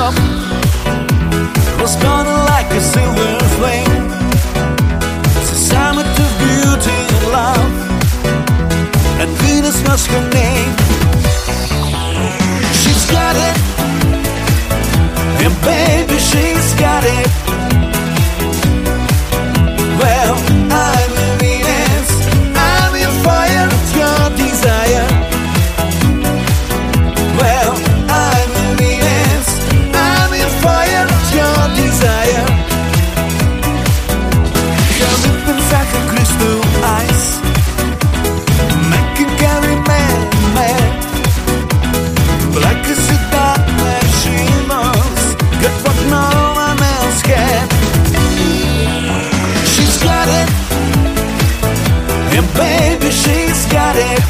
top was burning like a silver flame. It's a summer to beauty and love, and Venus was her name. She's got it, and baby, she's got it. Well, I'm a Venus, I'm in fire, it's your desire. Well, I'm a Venus, I'm in fire, it's your desire. Your lips like a crystal ice, make you carry man, man. Black as a dark man, she knows, got what no one else can. She's got it, and baby, she's got it.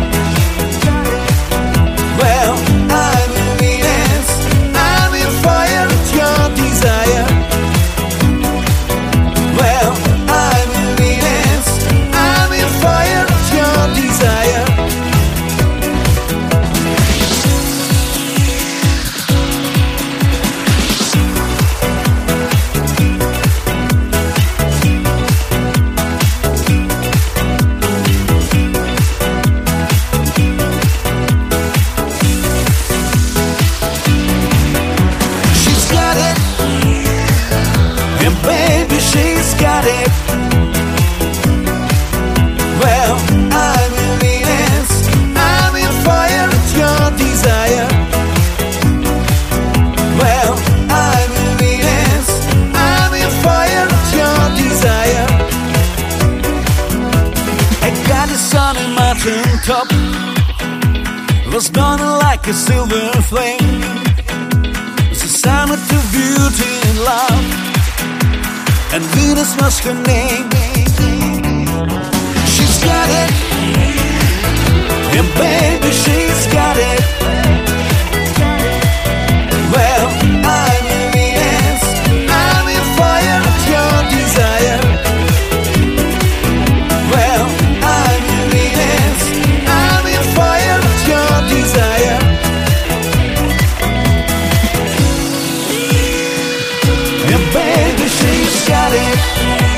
Well, I'm a Venus, I'm in fire, it's your desire. Well, I'm a Venus, I'm in fire, it's your desire. Baby, she's got it. Well, I'm a Venus, I'm in fire, it's your desire. Well, I'm a Venus, I'm in fire, it's your desire. I got the sun in mountain top, was burning like a silver flame. It's a summer to beauty and love, and Venus was her name. She's got it, and baby, she's got it. Well, I'm a Venus, I'm in fire, it's your desire. Well, I'm a Venus, I'm in fire, it's your desire. And baby, she's got it.